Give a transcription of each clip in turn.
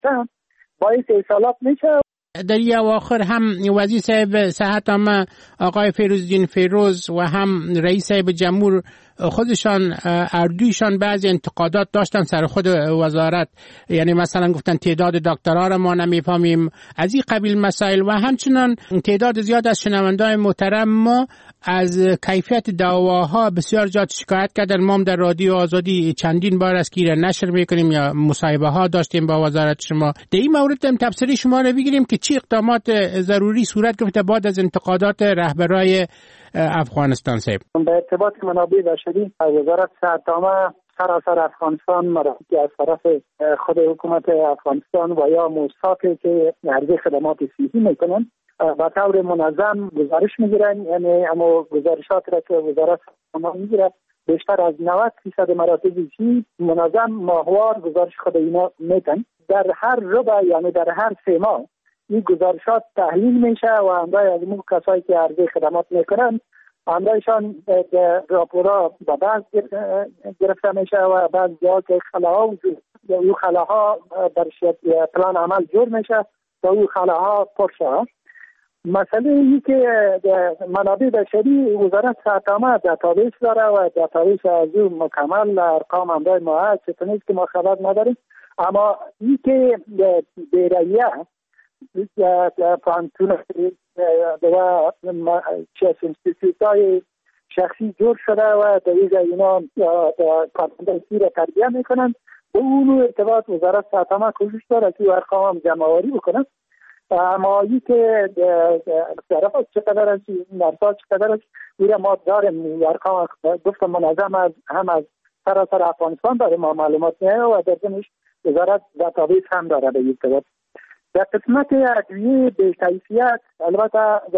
باعث اصالت میشه. در این اواخر هم وزیر صاحب صحت عامه آقای فیروزالدین فیروز و هم رئیس صاحب جمهور خودشان اردویشان بعضی انتقادات داشتن سر خود وزارت، یعنی مثلا گفتن تعداد دکترها را ما نمیفهمیم، از این قبیل مسائل، و همچنان تعداد زیاد از شنوندگان محترم ما از کیفیت دواها بسیار جات شکایت کردن. ما در رادیو آزادی چندین بار از کی را نشر میکنیم یا مصاحبه ها داشتیم با وزارت شما. در این مورد هم تبصره شما را بگیریم که چی اقدامات ضروری صورت گرفته بعد از انتقادات رهبرای افغانستان صاحب. به ارتباط منابع بشری وزارت صحت عامه سراسر افغانستان مرافقی از طرف خود حکومت افغانستان و یا موسساتی که عرضه خدمات صحی میکنن به طور منظم گزارش میگیرن، یعنی اما گزارشات را که وزارت صحت عامه میگیره بیشتر از 90% مراکز صحی منظم ماهوار گزارش خود اینا میتن. در هر ربع یعنی در هر 3 ماه این گزارشات تحلیل میشه و همراه از اون کسایی که عرضه خدمات میکنن همراهشان راپورا به بعض گرفته میشه و بعض جا که خلاها وجود او خلاها در پلان عمل جور میشه و او خلاها پرشه. مسئله ای که منابع بشری وزارت صحت عامه دیتابیس داره و دیتابیس از او مکمل ارقام همراه ما هست، چطور نیست که ما خبر نداریم، اما این که بیرایه پانتون و چه انستیتوتای شخصی جور شده و در اینا کارمندان سی را تربیه میکنن، به اون ارتباط وزارت صحت عامه کوشش داره که ارقام هم جمع‌آوری بکنه. اما این که طرفات چقدر است، نرسات چقدر است، این ما داریم ارقام گفتم منظم از هم از سراسر افغانستان داره ما معلومات میاره و در ضمنش وزارت دیتابیس هم داره به این ارتباط. در قسمت ادویه بی‌کیفیت، البته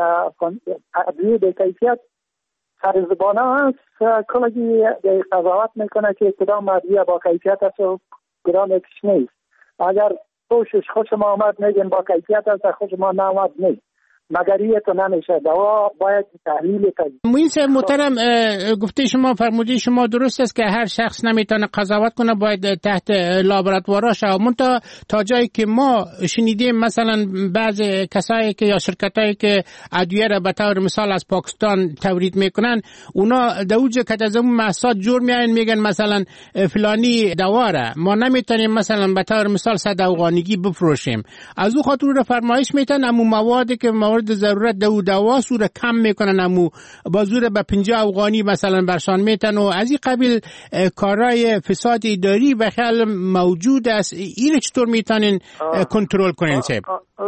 ادویه بی‌کیفیت سرزبانه هست، کلی قضاوت میکنه که کدام ادویه با کیفیت است و کدام یکیش نیست. اگر توشش خوش ما آمد میگن با کیفیت است، خوش ما نامد نیست، مگر تو نمیشه. دوا باید تحلیل کنید. موین محترم گفته شما فرموده شما درست است که هر شخص نمیتونه قضاوت کنه، باید تحت لابراتوارش منتها تا جایی که ما شنیدیم مثلا بعض کسایی که یا شرکتایی که ادویه را به طور مثال از پاکستان تولید میکنن، اونا دوجه که از اون محصولات جور میارن میگن مثلا فلانی دوا را ما نمیتونیم مثلا به طور مثال 100 افغانیگی بفروشیم، از اون خاطر رو فرمایش میتن امو موادی که موارد ضرورت دوا سوره کم میکنن امو با زور به 50 افغانی مثلا برشان میتن و از این قبیل کارهای فساد اداری و خیال موجود است. این چطور میتونین کنترل کنین صاحب؟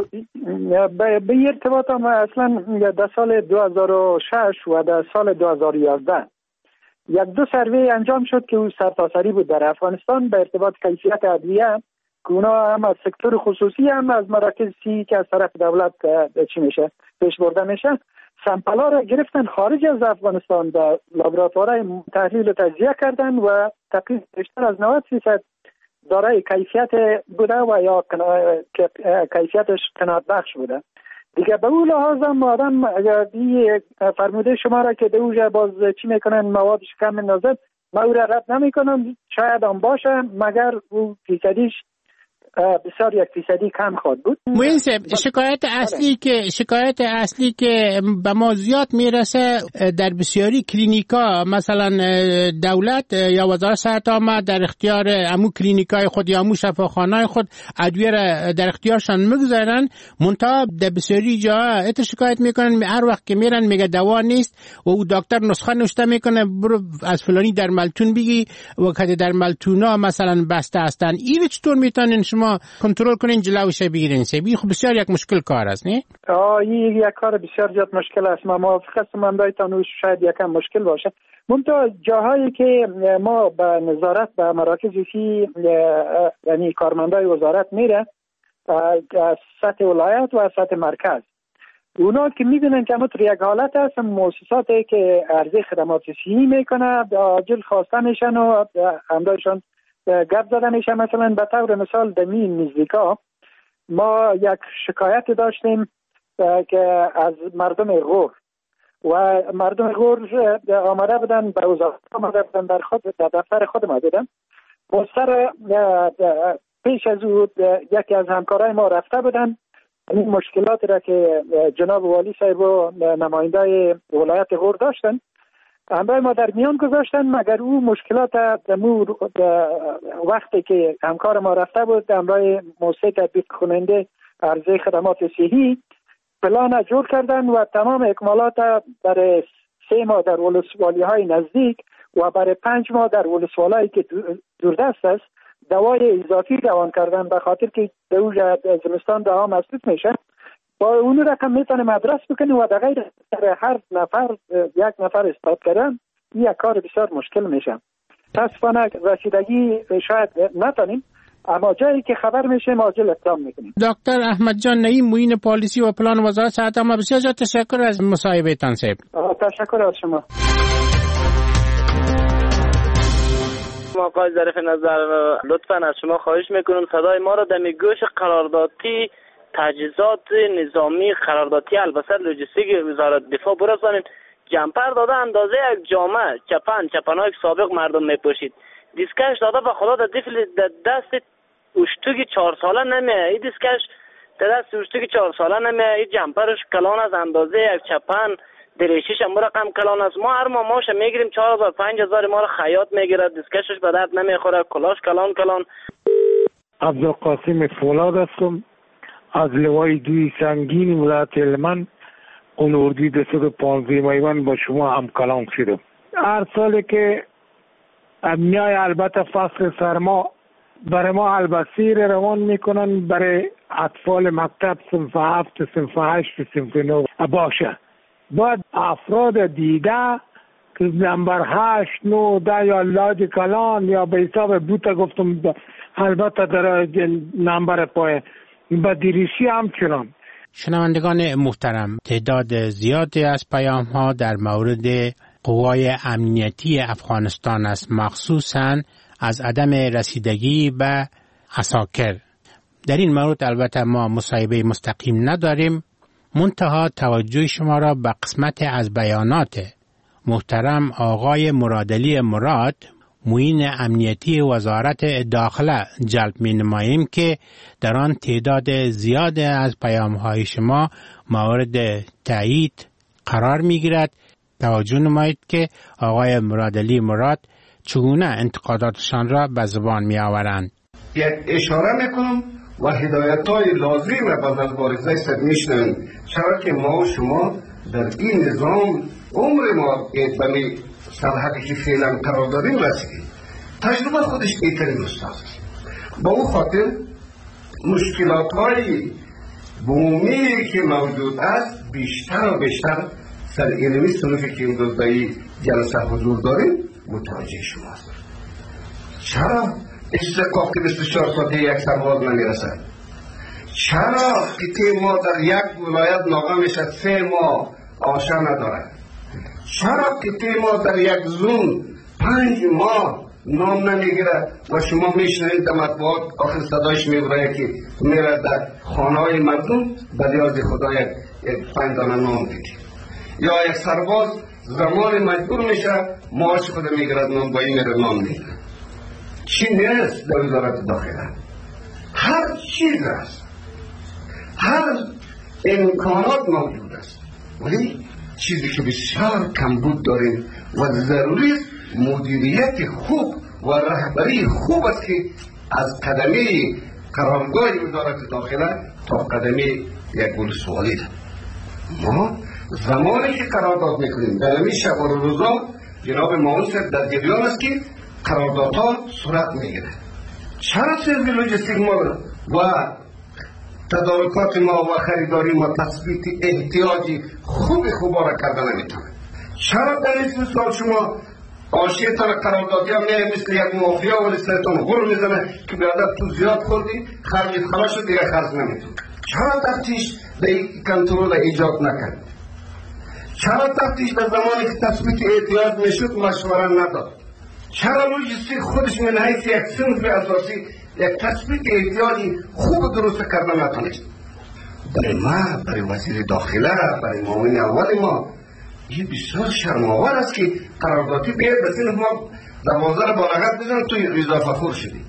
به ارتباط هم اصلا در سال 2006 و در سال 2011 1-2 سروی انجام شد که او سرتاسری بود در افغانستان به ارتباط کیفیت ادویه، که اونا هم از سکتور خصوصی هم از مراکز سی که از طرف دولت چی میشه پیش برده میشه، سمپلا را گرفتن خارج از افغانستان در لابراتوارهای تحلیل و تجزیه کردن و تقریبا بیشتر از 90% دارای کیفیت بوده و یا کیفیتش قناعت بخش بوده. دیگه به اون لحاظ هم آدم فرموده شما را که دوجه باز چی میکنن موادش کم نازد، ما او را رد نمیکنم، شاید هم باشه مگر او فیصدیش بسیار 1% کم خواهد بود. موین صاحب شکایت اصلی که به ما زیاد میرسه در بسیاری کلینیکا مثلا دولت یا وزارت صحت عامه در اختیار امو کلینیکای خود یا امو شفاخانه‌های خود ادویه را در اختیارشان میگذارن، منتها در بسیاری جاها شکایت میکنن هر وقت که میرن میگه دوا نیست و او دکتر نسخه نوشته میکنه برو از فلانی در ملتون بگی و که در ملتونا مثلا بسته هستن. این چطور میتونین شما کنترل کنین جلوش بگیرین؟ سبی خب بسیار یک مشکل کار است نه؟ این یک کار بسیار زیاد مشکل است. ما موافق هستم اندایتان شاید یکم مشکل باشه. منتها جاهایی که ما به نظارت به مراکز سی یعنی کارمندای وزارت میره از سطح ولایت و از سطح مرکز، اونا که میدونن که همونطور یک حالت هست مؤسساتی که عرضه خدمات صحی میکنه عاجل خواسته میشن و همراهشان گپ زده میشه. مثلا به طور مثال در نزدیکا ما یک شکایت داشتیم که از مردم غور و مردم غور آمده بودن به وزارت آمده بودن در دفتر خود ما بودن مستر پیش از او یکی از همکارای ما رفته بودن. این مشکلات را که جناب والی صاحب و نماینده ولایت غور داشتن همراه ما در میان گذاشتن، مگر او مشکلات وقتی که همکار ما رفته بود همراه موسسه تطبیق کننده عرضه خدمات صحی پلان جور کردن و تمام اکمالات برای 3 ماه در ولسوالی های نزدیک و برای 5 ماه در ولسوالی که دوردست است دوای اضافی روان کردن، به خاطر که دوجه زمستان دوا مصرف میشه. با اون رقم میتونه مدرس بکنه و در غیر هر نفر یک نفر استاد کردن یک کار بسیار مشکل میشه. متاسفانه رسیدگی شاید نتونیم، اما جایی که خبر میشه ماجل اقدام میکنیم. دکتر احمد جان نعیم، معین پالیسی و پلان وزارت صحت عامه، بسیار زیاد تشکر از مصاحبهتان صاحب. تشکر از شما. آقای ظریف نظر، لطفا از شما خواهش میکنم صدای ما را در گوش قراردادی تجهیزات نظامی قراردادی البته لوجستیک وزارت دفاع برسانید. جمپر داده اندازه یک جامعه چپنهای سابق مردم میپوشید. دیسکش داده به خدا در دست اشتوگی 4 ساله نمیه. این دیسکش در دست اشتوگی 4 ساله نمیه. این جمپرش کلان از اندازه یک چپن، دریشیش هم رقم کلان است. ما هر ماه ماش میگیریم 4000 5000 ما رو خیاط میگیره، دیسکشش به درد نمیخوره، کلاش کلان. عبدالقاسم فولاد هستم از لوای 2 سنگین ولایت هلمند. اون اردی 215 میوان با شما هم کلام شدم. هر سالی که میای البته فصل سرما برای ما البسیر روان میکنن برای اطفال مکتب صنف 7 صنف 8 صنف 9 باشه. بعد افراد دیگه که نمبر 8 9 10 یا لاج کلان یا به حساب بوته گفتم البته در نمبر پای با دیریشی همچنان. شنوندگان محترم، تعداد زیادی از پیام ها در مورد قوای امنیتی افغانستان است، مخصوصاً از عدم رسیدگی به عساکر. در این مورد البته ما مصاحبه مستقیم نداریم، منتها توجه شما را به قسمت از بیانات محترم آقای مرادعلی مراد، معین امنیتی وزارت داخله جلب می نماییم که در آن تعداد زیاد از پیام‌های شما مورد تایید قرار می گیرد. توجه نمایید که آقای مرادعلی مراد چگونه انتقاداتشان را به زبان می آورند. یک اشاره میکنم و هدایت‌های لازم را از مبارزه صد میشنویم، چرا که ما و شما در این نظام عمر ما به سرحدی که فعلا قرار داریم رسیدیم. تجربه خودش بهترین استاد. با اون خاطر مشکلات‌های بومی که موجود است بیشتر و بیشتر سر علمی صنفی که امروز به این جلسه حضور داریم متوجه شماست. چرا استحقاق 24 ساعته یک سرباز نمیرسد؟ چرا که ما در یک ولایت ناقه میشد 3 ماه آشا ندارد؟ چرا که ما در یک زون 5 ماه نام نمیگیره و شما میشنید در مطبوعات آخر صدایش میبره که میره در خانه های مردم بلیاز خدا یک 5 دانه نام دیدی؟ یا یک سرباز زمان مجبور میشه معاش خود میگیرد نام با این میره نام میگیره. چی نیست در وزارت داخله؟ هر چیز است، هر امکانات موجود است، ولی چیزی که بسیار کمبود داریم و ضروری مدیریت خوب و رهبری خوب است که از قدمی قرارگاه وزارت داخله تا قدمی یک ولسوالی ده. ما زمانی که قرارداد میکنیم در همین شب و روزا جناب معاون در جریان است که قراردادها صورت میگیره. چرا سروی لوجستیک ما و تدارکات ما و خریداری ما تثبیت احتیاجی خوبا را کردن نمیتونه؟ چرا در این سال شما آشیتان قراردادی هم نه مثل یک مافیا و لسلتان غور میزنه که بیادر تو زیاد خوردی خرجت خلاص شد دیگه خرج نمیتونه؟ چرا تفتیش در کنترول ایجاد نکرد؟ چرا تفتیش در زمانی که تثبیت احتیاج میشد مشوره نداد؟ چرا لوجستیک خودش من حیث یک صنف اساسی یک تثبیت احتیاجی خوب درست کردن نتونست؟ برای ما، برای وزیر داخله، برای معاون اول ما این بسیار شرم‌آور است که قراردادی بیاد به صنف ما 12 بالغت بزن توی اضافه خور شدی.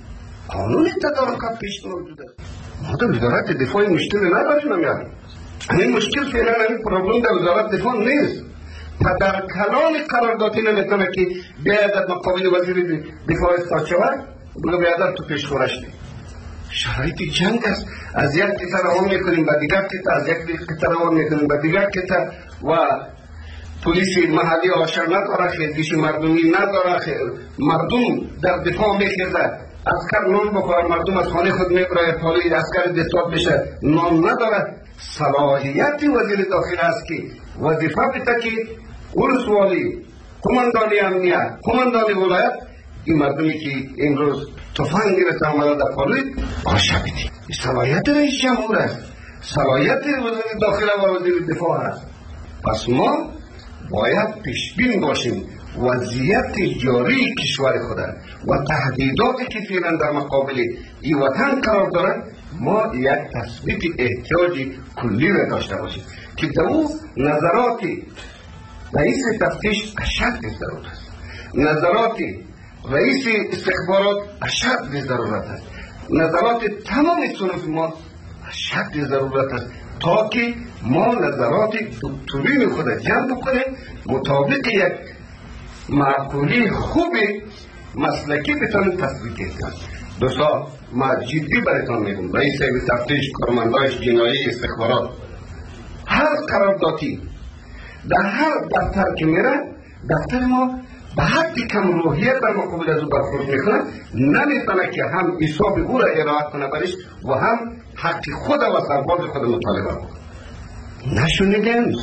قانون تدارکات پیش موجود است. ما در وزارت دفاع مشکل نداریم. این مشکل فعلا این پروبلم در وزارت دفاع نیست. در کلان قراردادی نمیتونه که بیادت مقابل وزیر دفاع استاد شود بگه بیادت تو پیش خورش نیم. شرایط جنگ است. از یک کتر روان میکنیم به دیگر کتر، از یک کتر روان میکنیم به دیگر کتر و پلیس محلی آشر نداره، خیلیش مردمی نداره، مردم در دفاع میخیزه، اسکر نان بخواه، مردم از خانه خود میبره، پالی اسکر دستات بشه، نان نداره. صلاحیت وزیر داخل است که وظیفه بده که ولسوالی، قماندانی امنیت، قماندانی ولایت این مردمی که امروز تفنگ گرفته آمده در پالی آشا بدید. صلاحیت رئیس جمهور است، صلاحیت وزیر داخل و وزیر دفاع است. پس ما باید پیشبین باشیم وضعیت جاری کشور خود و تهدیداتی که فعلا در مقابل این وطن قرار دارد، ما یک تثبیت احتیاج کلی را داشته باشیم که در او نظرات رئیس تفتیش اشد ضرورت است، نظرات رئیس استخبارات اشد ضرورت است، نظرات تمام صنف ما اشد ضرورت است تا که ما نظرات دکترین خود جمع بکنیم مطابق یک معقولی خوب مسلکی بتانیم تثبیت کنیم. دوستا ما جدی براتون میگم، رئیس تفتیش، کارمندانش جنایی استخبارات، هر قراردادی در هر دفتر که میره، دفتر ما به حد کم روحیت در مقابل از او برخورد میکنه، نمیتونه که هم حساب او را ارائه کنه برش و هم حق خود و سرباز خود مطالبه کنه. نشونیدن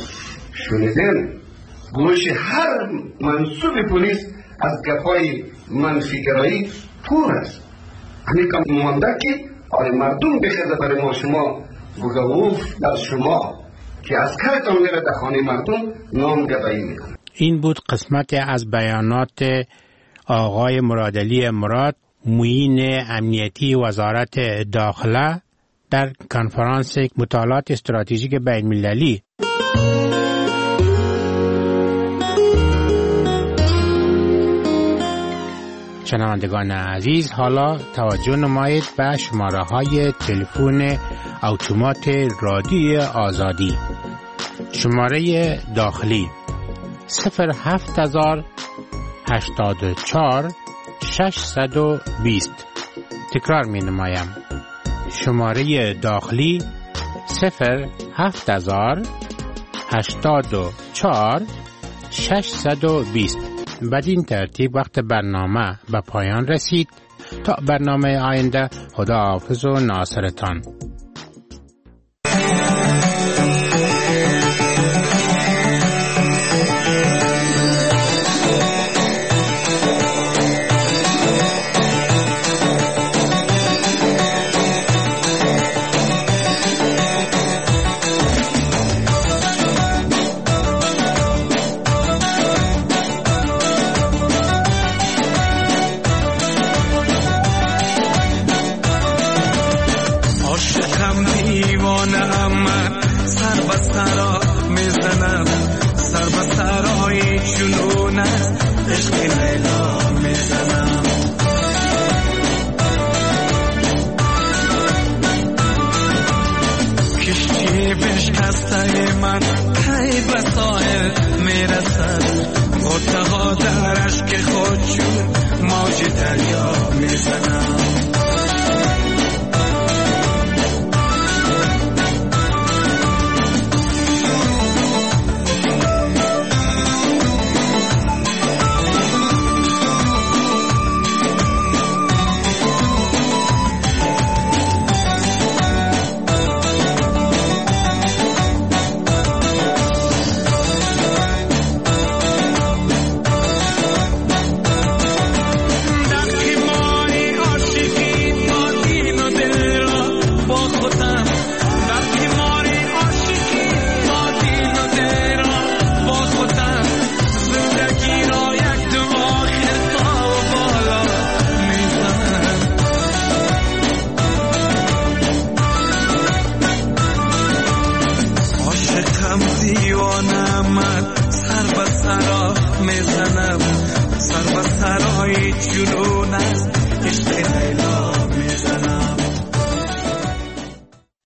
گوش هر منصوب پلیس از گپای منفیگرایی پور است. همین کم مانده که مردم بخیزه برای ما شما بگوف در شما که از کرتان میره در خانه مردم نام گدایی میکنه. این بود قسمت از بیانات آقای مرادعلی مراد، معین امنیتی وزارت داخله در کنفرانس مطالعات استراتژیک بین المللی. شنوندگان عزیز، حالا توجه نمایید به شماره های تلفن اتومات رادیوی آزادی. شماره داخلی 07084 620. تکرار می نمایم. شماره داخلی 07084 620. بدین ترتیب وقت برنامه به پایان رسید. تا برنامه آینده، خداحافظ و ناصرتان. درش که خود شد موج دریا میزنم.